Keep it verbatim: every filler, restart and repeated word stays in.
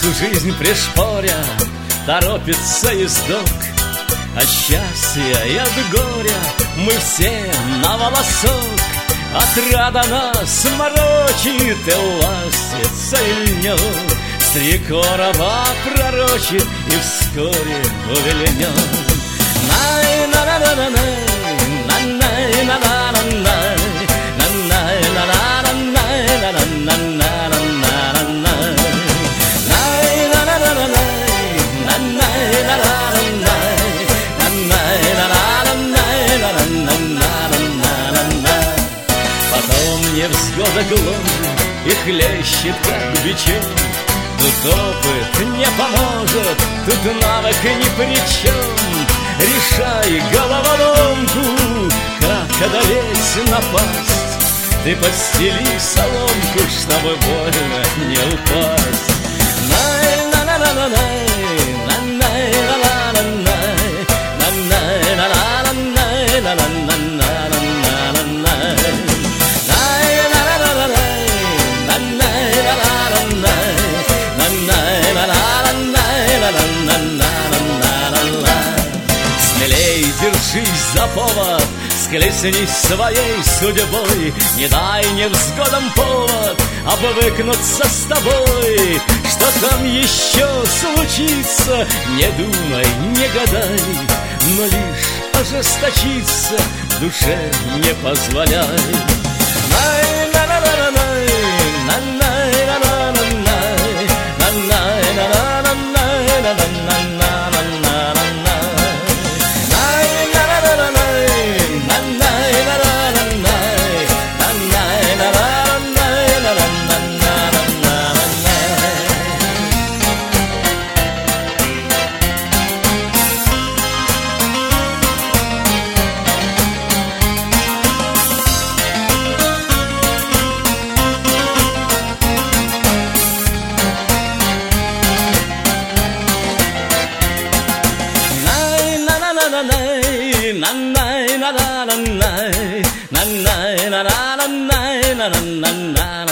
Всю жизнь пришпоря торопится ездок. От счастья и от горя мы все на волосок. Отрада нас морочит и ластится и льнет. С три короба пророчит и вскоре увильнет. Най-на-на-на-на-най, на-най-на-на-на-най, невзгода глубже и хлещет, как бичом. Тут опыт не поможет, тут навык ни при чем. Решай головоломку, как одолеть напасть. Ты постели соломку, чтобы больно не упасть. Най-на-на-на-на-най, на-най-на-на-на-най, на-най-на-на-на-най, на-на-на-на-на-най. Смелей держись за повод, склеснись своей судьбой. Не дай невзгодам повод обвыкнуться с тобой. Что там еще случится, не думай, не гадай, но лишь ожесточиться душе не позволяй. Na na na na na na na na na na na na na